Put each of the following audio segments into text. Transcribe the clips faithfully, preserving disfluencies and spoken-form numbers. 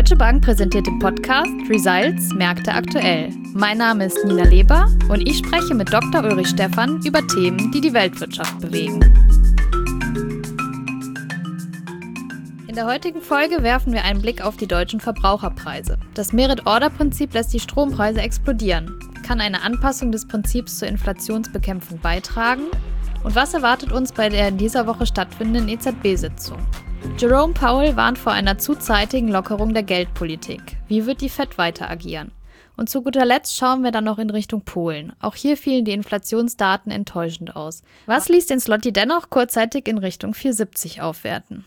Deutsche Bank präsentiert den Podcast Results Märkte aktuell. Mein Name ist Nina Leber und ich spreche mit Doktor Ulrich Stephan über Themen, die die Weltwirtschaft bewegen. In der heutigen Folge werfen wir einen Blick auf die deutschen Verbraucherpreise. Das Merit-Order-Prinzip lässt die Strompreise explodieren. Kann eine Anpassung des Prinzips zur Inflationsbekämpfung beitragen? Und was erwartet uns bei der in dieser Woche stattfindenden E Z B-Sitzung? Jerome Powell warnt vor einer zu zeitigen Lockerung der Geldpolitik. Wie wird die Fed weiter agieren? Und zu guter Letzt schauen wir dann noch in Richtung Polen. Auch hier fielen die Inflationsdaten enttäuschend aus. Was ließ den Zloty dennoch kurzzeitig in Richtung vier siebzig aufwerten?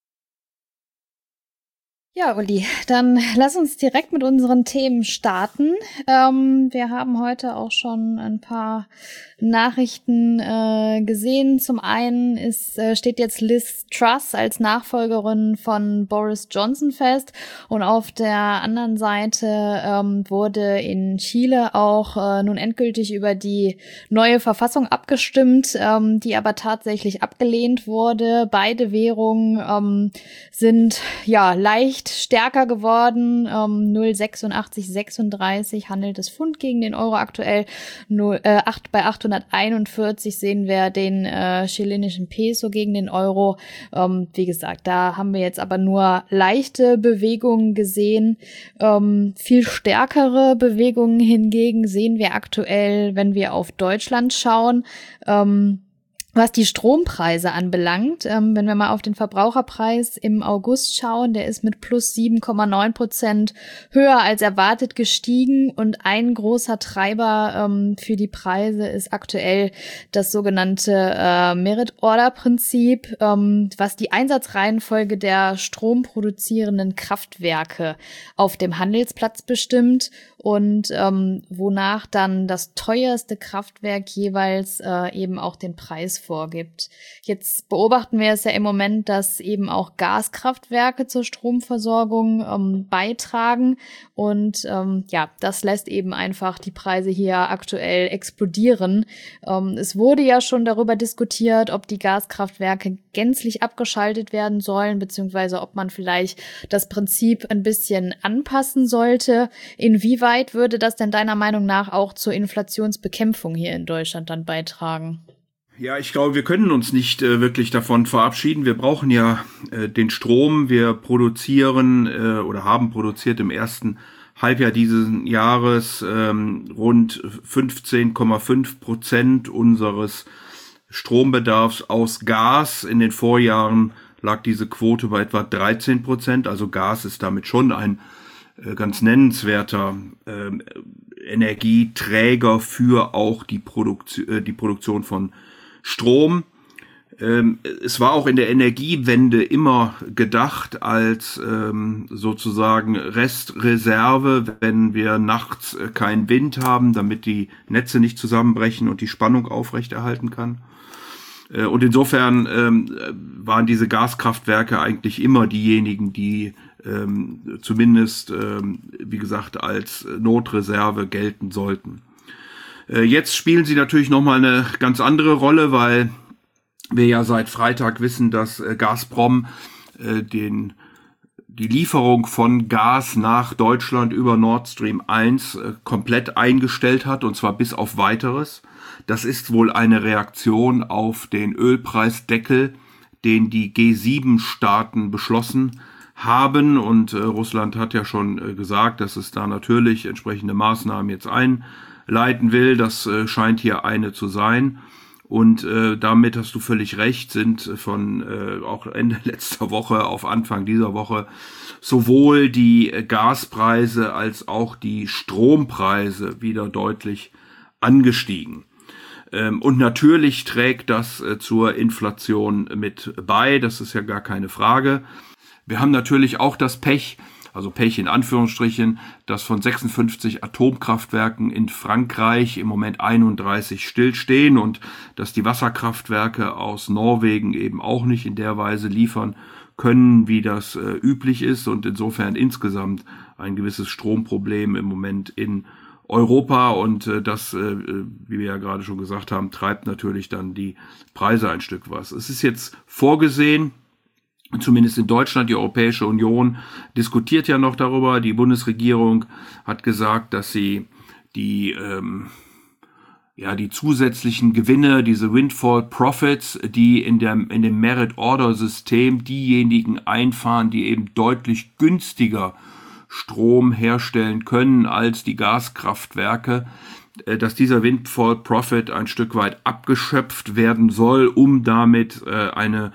Ja, Uli, dann lass uns direkt mit unseren Themen starten. Ähm, wir haben heute auch schon ein paar Nachrichten äh, gesehen. Zum einen ist, äh, steht jetzt Liz Truss als Nachfolgerin von Boris Johnson fest und auf der anderen Seite ähm, wurde in Chile auch äh, nun endgültig über die neue Verfassung abgestimmt, ähm, die aber tatsächlich abgelehnt wurde. Beide Währungen ähm, sind ja leicht stärker geworden. Ähm, null Komma sechsundachtzig sechsunddreißig handelt das Pfund gegen den Euro aktuell. null, äh, acht, bei achthunderteinundvierzig sehen wir den äh, chilenischen Peso gegen den Euro. Ähm, wie gesagt, da haben wir jetzt aber nur leichte Bewegungen gesehen. Ähm, viel stärkere Bewegungen hingegen sehen wir aktuell, wenn wir auf Deutschland schauen. Ähm, Was die Strompreise anbelangt, ähm, wenn wir mal auf den Verbraucherpreis im August schauen, der ist mit plus sieben Komma neun Prozent höher als erwartet gestiegen und ein großer Treiber ähm, für die Preise ist aktuell das sogenannte äh, Merit-Order-Prinzip, ähm, was die Einsatzreihenfolge der stromproduzierenden Kraftwerke auf dem Handelsplatz bestimmt und ähm, wonach dann das teuerste Kraftwerk jeweils äh, eben auch den Preis vorgibt. Jetzt beobachten wir es ja im Moment, dass eben auch Gaskraftwerke zur Stromversorgung ähm, beitragen und ähm, ja, das lässt eben einfach die Preise hier aktuell explodieren. Ähm, es wurde ja schon darüber diskutiert, ob die Gaskraftwerke gänzlich abgeschaltet werden sollen, beziehungsweise ob man vielleicht das Prinzip ein bisschen anpassen sollte. Inwieweit würde das denn deiner Meinung nach auch zur Inflationsbekämpfung hier in Deutschland dann beitragen? Ja, ich glaube, wir können uns nicht äh, wirklich davon verabschieden. Wir brauchen ja äh, den Strom. Wir produzieren äh, oder haben produziert im ersten Halbjahr dieses Jahres ähm, rund fünfzehn Komma fünf Prozent unseres Strombedarfs aus Gas. In den Vorjahren lag diese Quote bei etwa dreizehn Prozent. Also Gas ist damit schon ein äh, ganz nennenswerter äh, Energieträger für auch die, Produkt- äh, die Produktion von Strom. Ähm, es war auch in der Energiewende immer gedacht als ähm, sozusagen Restreserve, wenn wir nachts äh, keinen Wind haben, damit die Netze nicht zusammenbrechen und die Spannung aufrechterhalten kann. Äh, und insofern ähm, waren diese Gaskraftwerke eigentlich immer diejenigen, die ähm, zumindest, ähm, wie gesagt, als Notreserve gelten sollten. Jetzt spielen sie natürlich nochmal eine ganz andere Rolle, weil wir ja seit Freitag wissen, dass Gazprom äh, den, die Lieferung von Gas nach Deutschland über Nord Stream eins äh, komplett eingestellt hat, und zwar bis auf Weiteres. Das ist wohl eine Reaktion auf den Ölpreisdeckel, den die G sieben Staaten beschlossen haben. Und äh, Russland hat ja schon äh, gesagt, dass es da natürlich entsprechende Maßnahmen jetzt ein leiten will. Das äh, scheint hier eine zu sein. Und äh, damit hast du völlig recht, sind von äh, auch Ende letzter Woche auf Anfang dieser Woche sowohl die äh, Gaspreise als auch die Strompreise wieder deutlich angestiegen. Ähm, und natürlich trägt das äh, zur Inflation mit bei, das ist ja gar keine Frage. Wir haben natürlich auch das Pech, also Pech in Anführungsstrichen, dass von sechsundfünfzig Atomkraftwerken in Frankreich im Moment einunddreißig stillstehen und dass die Wasserkraftwerke aus Norwegen eben auch nicht in der Weise liefern können, wie das äh, üblich ist, und insofern insgesamt ein gewisses Stromproblem im Moment in Europa, und äh, das, äh, wie wir ja gerade schon gesagt haben, treibt natürlich dann die Preise ein Stück was. Es ist jetzt vorgesehen, zumindest in Deutschland, die Europäische Union diskutiert ja noch darüber. Die Bundesregierung hat gesagt, dass sie die ähm, ja die zusätzlichen Gewinne, diese Windfall Profits, die in der in dem Merit Order System diejenigen einfahren, die eben deutlich günstiger Strom herstellen können als die Gaskraftwerke, dass dieser Windfall Profit ein Stück weit abgeschöpft werden soll, um damit äh, eine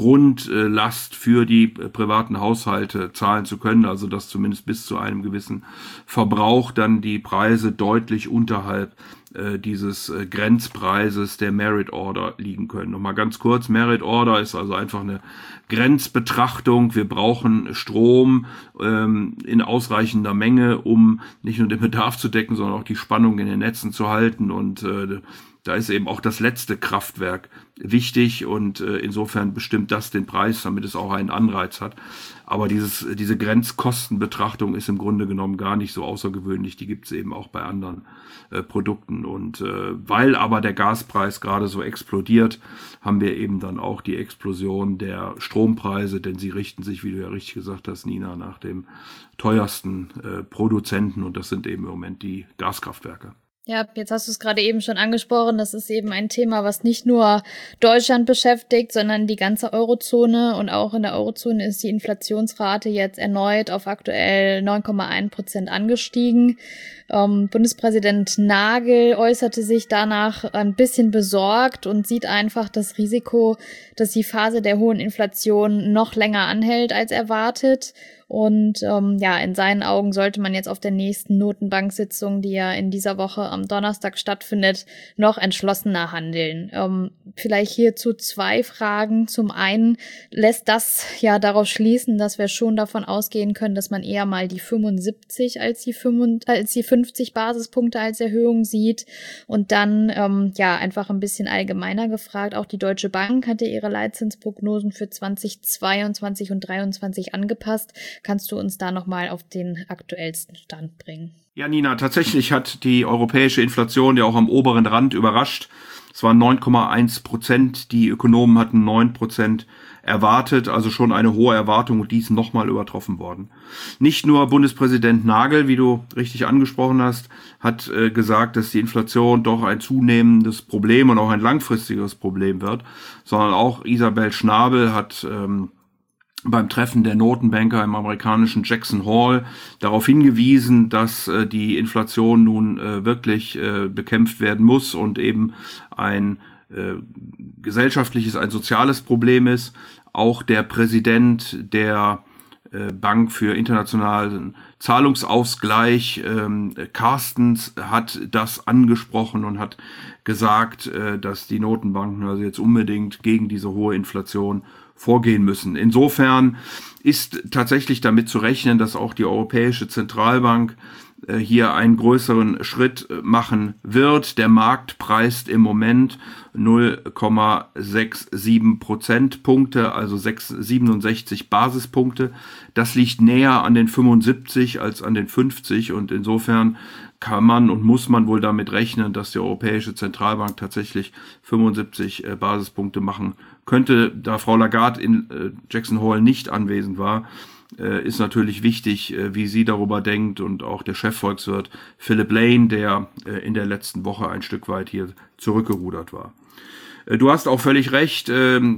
Grundlast für die privaten Haushalte zahlen zu können, also dass zumindest bis zu einem gewissen Verbrauch dann die Preise deutlich unterhalb äh, dieses äh, Grenzpreises der Merit Order liegen können. Nochmal ganz kurz, Merit Order ist also einfach eine Grenzbetrachtung. Wir brauchen Strom ähm, in ausreichender Menge, um nicht nur den Bedarf zu decken, sondern auch die Spannung in den Netzen zu halten, und äh, da ist eben auch das letzte Kraftwerk wichtig, und äh, insofern bestimmt das den Preis, damit es auch einen Anreiz hat. Aber dieses, diese Grenzkostenbetrachtung ist im Grunde genommen gar nicht so außergewöhnlich. Die gibt es eben auch bei anderen äh, Produkten. Und äh, weil aber der Gaspreis gerade so explodiert, haben wir eben dann auch die Explosion der Strompreise, denn sie richten sich, wie du ja richtig gesagt hast, Nina, nach dem teuersten äh, Produzenten, und das sind eben im Moment die Gaskraftwerke. Ja, jetzt hast du es gerade eben schon angesprochen. Das ist eben ein Thema, was nicht nur Deutschland beschäftigt, sondern die ganze Eurozone. Und auch in der Eurozone ist die Inflationsrate jetzt erneut auf aktuell neun Komma eins Prozent angestiegen. Ähm, Bundespräsident Nagel äußerte sich danach ein bisschen besorgt und sieht einfach das Risiko, dass die Phase der hohen Inflation noch länger anhält als erwartet. Und ähm, ja, in seinen Augen sollte man jetzt auf der nächsten Notenbank-Sitzung, die ja in dieser Woche am Donnerstag stattfindet, noch entschlossener handeln. Ähm, vielleicht hierzu zwei Fragen. Zum einen lässt das ja darauf schließen, dass wir schon davon ausgehen können, dass man eher mal die fünfundsiebzig als die, fünfundsiebzig, als die fünfzig Basispunkte als Erhöhung sieht. Und dann ähm, ja einfach ein bisschen allgemeiner gefragt. Auch die Deutsche Bank hatte ihre Leitzinsprognosen für zweitausendzweiundzwanzig und dreiundzwanzig angepasst. Kannst du uns da nochmal auf den aktuellsten Stand bringen? Ja, Nina, tatsächlich hat die europäische Inflation ja auch am oberen Rand überrascht. Es waren neun Komma eins Prozent. Die Ökonomen hatten neun Prozent erwartet, also schon eine hohe Erwartung, und die ist nochmal übertroffen worden. Nicht nur Bundespräsident Nagel, wie du richtig angesprochen hast, hat äh, gesagt, dass die Inflation doch ein zunehmendes Problem und auch ein langfristiges Problem wird, sondern auch Isabel Schnabel hat ähm, beim Treffen der Notenbanker im amerikanischen Jackson Hole darauf hingewiesen, dass äh, die Inflation nun äh, wirklich äh, bekämpft werden muss und eben ein äh, gesellschaftliches, ein soziales Problem ist. Auch der Präsident der äh, Bank für internationalen Zahlungsausgleich, ähm, Carstens, hat das angesprochen und hat gesagt, äh, dass die Notenbanken also jetzt unbedingt gegen diese hohe Inflation vorgehen müssen. Insofern ist tatsächlich damit zu rechnen, dass auch die Europäische Zentralbank äh, hier einen größeren Schritt äh, machen wird. Der Markt preist im Moment null Komma siebenundsechzig Prozentpunkte, also siebenundsechzig Basispunkte. Das liegt näher an den fünfundsiebzig als an den fünfzig, und insofern kann man und muss man wohl damit rechnen, dass die Europäische Zentralbank tatsächlich fünfundsiebzig äh, Basispunkte machen könnte. Da Frau Lagarde in äh, Jackson Hole nicht anwesend war, äh, ist natürlich wichtig, äh, wie sie darüber denkt, und auch der Chefvolkswirt Philip Lane, der äh, in der letzten Woche ein Stück weit hier zurückgerudert war. Äh, du hast auch völlig recht, äh, äh,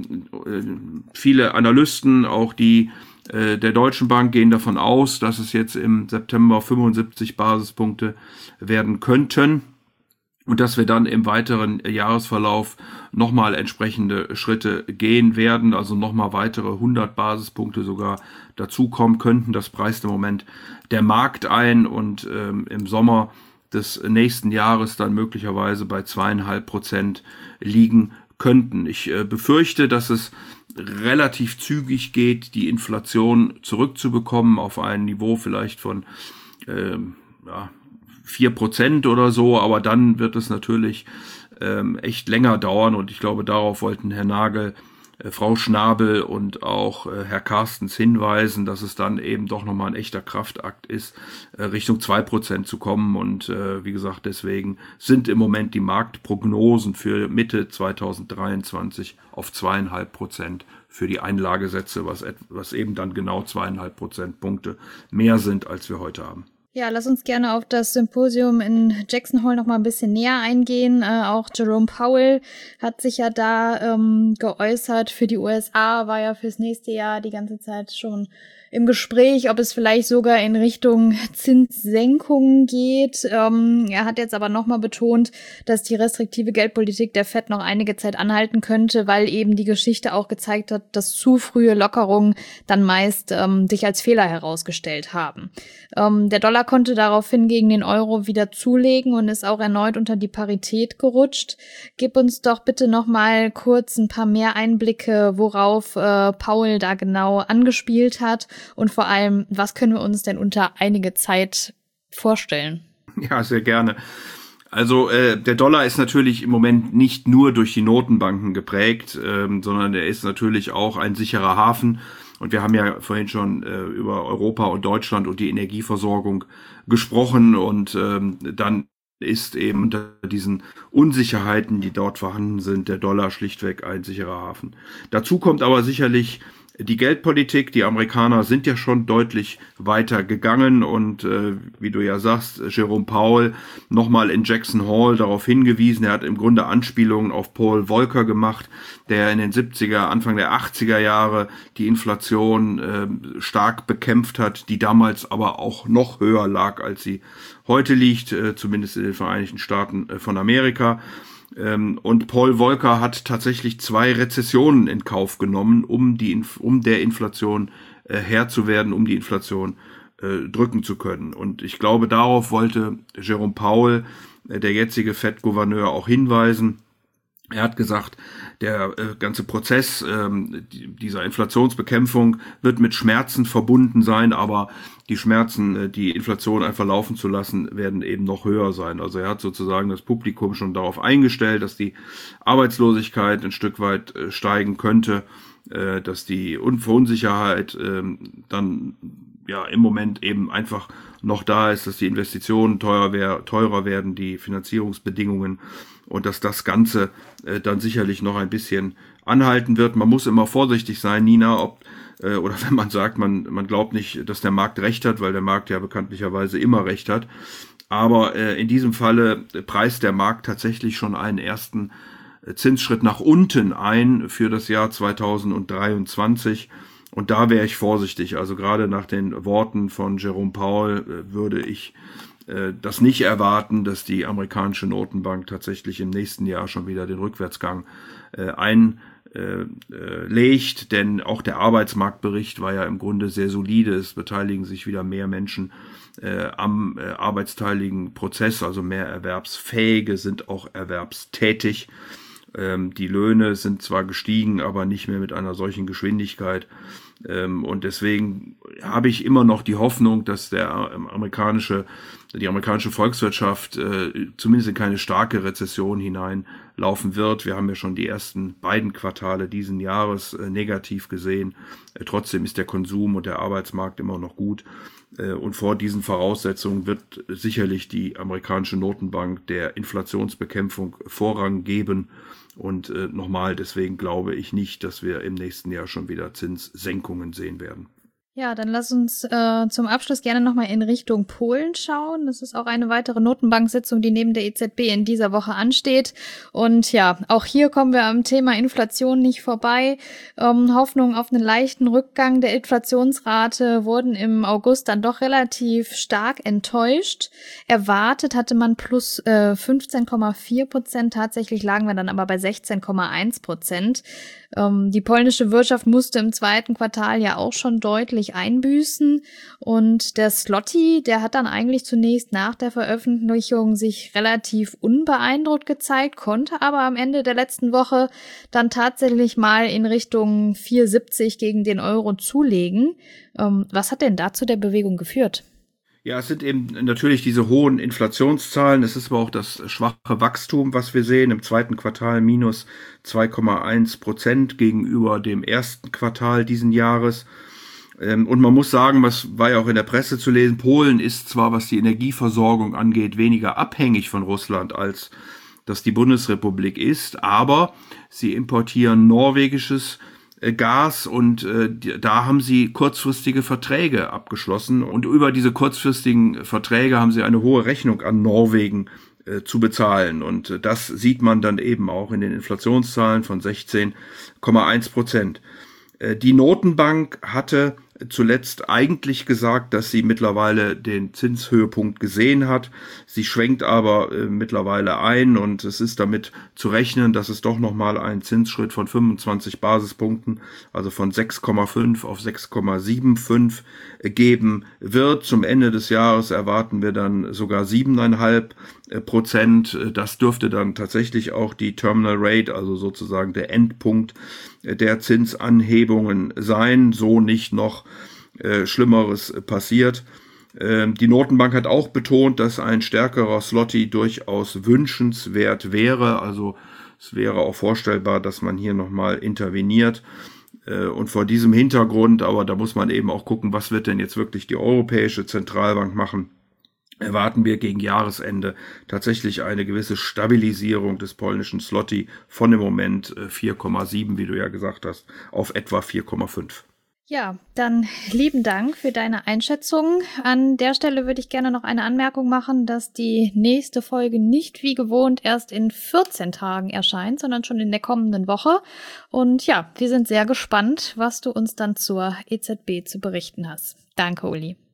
viele Analysten, auch die der Deutschen Bank, gehen davon aus, dass es jetzt im September fünfundsiebzig Basispunkte werden könnten und dass wir dann im weiteren Jahresverlauf nochmal entsprechende Schritte gehen werden, also nochmal weitere hundert Basispunkte sogar dazukommen könnten. Das preist im Moment der Markt ein, und ähm, im Sommer des nächsten Jahres dann möglicherweise bei zweieinhalb Prozent liegen könnten. Ich äh, befürchte, dass es relativ zügig geht, die Inflation zurückzubekommen auf ein Niveau vielleicht von ähm, ja, vier Prozent oder so, aber dann wird es natürlich ähm, echt länger dauern, und ich glaube, darauf wollten Herr Nagel, äh, Frau Schnabel und auch äh, Herr Carstens hinweisen, dass es dann eben doch nochmal ein echter Kraftakt ist, äh, Richtung zwei Prozent zu kommen, und äh, wie gesagt, deswegen sind im Moment die Marktprognosen für Mitte zweitausenddreiundzwanzig auf zweieinhalb Prozent für die Einlagesätze, was, was eben dann genau zweieinhalb Prozentpunkte mehr sind, als wir heute haben. Ja, lass uns gerne auf das Symposium in Jackson Hole noch mal ein bisschen näher eingehen. Äh, auch Jerome Powell hat sich ja da ähm, geäußert. Für die U S A war ja fürs nächste Jahr die ganze Zeit schon im Gespräch, ob es vielleicht sogar in Richtung Zinssenkungen geht. Ähm, er hat jetzt aber nochmal betont, dass die restriktive Geldpolitik der Fed noch einige Zeit anhalten könnte, weil eben die Geschichte auch gezeigt hat, dass zu frühe Lockerungen dann meist ähm, sich als Fehler herausgestellt haben. Ähm, der Dollar konnte daraufhin gegen den Euro wieder zulegen und ist auch erneut unter die Parität gerutscht. Gib uns doch bitte noch mal kurz ein paar mehr Einblicke, worauf äh, Powell da genau angespielt hat. Und vor allem, was können wir uns denn unter einige Zeit vorstellen? Ja, sehr gerne. Also äh, der Dollar ist natürlich im Moment nicht nur durch die Notenbanken geprägt, ähm, sondern er ist natürlich auch ein sicherer Hafen. Und wir haben ja vorhin schon äh, über Europa und Deutschland und die Energieversorgung gesprochen. Und ähm, dann ist eben unter diesen Unsicherheiten, die dort vorhanden sind, der Dollar schlichtweg ein sicherer Hafen. Dazu kommt aber sicherlich die Geldpolitik. Die Amerikaner sind ja schon deutlich weiter gegangen und äh, wie du ja sagst, Jerome Powell nochmal in Jackson Hole darauf hingewiesen. Er hat im Grunde Anspielungen auf Paul Volcker gemacht, der in den siebziger, Anfang der achtziger Jahre die Inflation äh, stark bekämpft hat, die damals aber auch noch höher lag, als sie heute liegt, äh, zumindest in den Vereinigten Staaten äh, von Amerika. Und Paul Volcker hat tatsächlich zwei Rezessionen in Kauf genommen, um die um der Inflation äh, Herr zu werden, um die Inflation äh, drücken zu können. Und ich glaube, darauf wollte Jerome Powell, äh, der jetzige Fed-Gouverneur, auch hinweisen. Er hat gesagt, der äh, ganze Prozess ähm, die, dieser Inflationsbekämpfung wird mit Schmerzen verbunden sein, aber die Schmerzen, äh, die Inflation einfach laufen zu lassen, werden eben noch höher sein. Also er hat sozusagen das Publikum schon darauf eingestellt, dass die Arbeitslosigkeit ein Stück weit äh, steigen könnte, äh, dass die Unsicherheit äh, dann ja im Moment eben einfach noch da ist, dass die Investitionen teuer wär, teurer werden, die Finanzierungsbedingungen, und dass das Ganze äh, dann sicherlich noch ein bisschen anhalten wird. Man muss immer vorsichtig sein, Nina, ob äh, oder wenn man sagt, man man glaubt nicht, dass der Markt recht hat, weil der Markt ja bekanntlicherweise immer recht hat. Aber äh, in diesem Falle preist der Markt tatsächlich schon einen ersten äh, Zinsschritt nach unten ein für das Jahr zweitausenddreiundzwanzig. Und da wäre ich vorsichtig. Also gerade nach den Worten von Jerome Powell äh, würde ich das nicht erwarten, dass die amerikanische Notenbank tatsächlich im nächsten Jahr schon wieder den Rückwärtsgang äh, einlegt, denn auch der Arbeitsmarktbericht war ja im Grunde sehr solide. Es beteiligen sich wieder mehr Menschen äh, am äh, arbeitsteiligen Prozess, also mehr Erwerbsfähige sind auch erwerbstätig. Ähm, die Löhne sind zwar gestiegen, aber nicht mehr mit einer solchen Geschwindigkeit. Und deswegen habe ich immer noch die Hoffnung, dass der amerikanische, die amerikanische Volkswirtschaft äh, zumindest in keine starke Rezession hineinlaufen wird. Wir haben ja schon die ersten beiden Quartale diesen Jahres äh, negativ gesehen. Äh, trotzdem ist der Konsum und der Arbeitsmarkt immer noch gut. Äh, und vor diesen Voraussetzungen wird sicherlich die amerikanische Notenbank der Inflationsbekämpfung Vorrang geben. Und äh, nochmal, deswegen glaube ich nicht, dass wir im nächsten Jahr schon wieder Zinssenkungen sehen werden. Ja, dann lass uns äh, zum Abschluss gerne nochmal in Richtung Polen schauen. Das ist auch eine weitere Notenbank-Sitzung, die neben der E Z B in dieser Woche ansteht. Und ja, auch hier kommen wir am Thema Inflation nicht vorbei. Ähm, Hoffnungen auf einen leichten Rückgang der Inflationsrate wurden im August dann doch relativ stark enttäuscht. Erwartet hatte man plus äh, fünfzehn Komma vier Prozent. Tatsächlich lagen wir dann aber bei sechzehn Komma eins Prozent. Ähm, die polnische Wirtschaft musste im zweiten Quartal ja auch schon deutlich einbüßen und der Zloty, der hat dann eigentlich zunächst nach der Veröffentlichung sich relativ unbeeindruckt gezeigt, konnte aber am Ende der letzten Woche dann tatsächlich mal in Richtung vier Komma siebzig gegen den Euro zulegen. Ähm, was hat denn dazu der Bewegung geführt? Ja, es sind eben natürlich diese hohen Inflationszahlen. Es ist aber auch das schwache Wachstum, was wir sehen. Im zweiten Quartal minus zwei Komma eins Prozent gegenüber dem ersten Quartal diesen Jahres. Und man muss sagen, was war ja auch in der Presse zu lesen, Polen ist zwar, was die Energieversorgung angeht, weniger abhängig von Russland, als das die Bundesrepublik ist, aber sie importieren norwegisches äh, Gas und äh, die, da haben sie kurzfristige Verträge abgeschlossen und über diese kurzfristigen Verträge haben sie eine hohe Rechnung an Norwegen äh, zu bezahlen und äh, das sieht man dann eben auch in den Inflationszahlen von sechzehn Komma eins Prozent. Äh, die Notenbank hatte zuletzt eigentlich gesagt, dass sie mittlerweile den Zinshöhepunkt gesehen hat. Sie schwenkt aber äh, mittlerweile ein und es ist damit zu rechnen, dass es doch nochmal einen Zinsschritt von fünfundzwanzig Basispunkten, also von sechs Komma fünf auf sechs Komma fünfundsiebzig äh, geben wird. Zum Ende des Jahres erwarten wir dann sogar sieben Komma fünf Prozent. Das dürfte dann tatsächlich auch die Terminal Rate, also sozusagen der Endpunkt der Zinsanhebungen sein, so nicht noch äh, Schlimmeres passiert. Ähm, die Notenbank hat auch betont, dass ein stärkerer Zloty durchaus wünschenswert wäre. Also es wäre auch vorstellbar, dass man hier nochmal interveniert. Äh, und vor diesem Hintergrund, aber da muss man eben auch gucken, was wird denn jetzt wirklich die Europäische Zentralbank machen, erwarten wir gegen Jahresende tatsächlich eine gewisse Stabilisierung des polnischen Zloty von im Moment vier Komma sieben, wie du ja gesagt hast, auf etwa vier Komma fünf. Ja, dann lieben Dank für deine Einschätzung. An der Stelle würde ich gerne noch eine Anmerkung machen, dass die nächste Folge nicht wie gewohnt erst in vierzehn Tagen erscheint, sondern schon in der kommenden Woche. Und ja, wir sind sehr gespannt, was du uns dann zur E Z B zu berichten hast. Danke, Uli.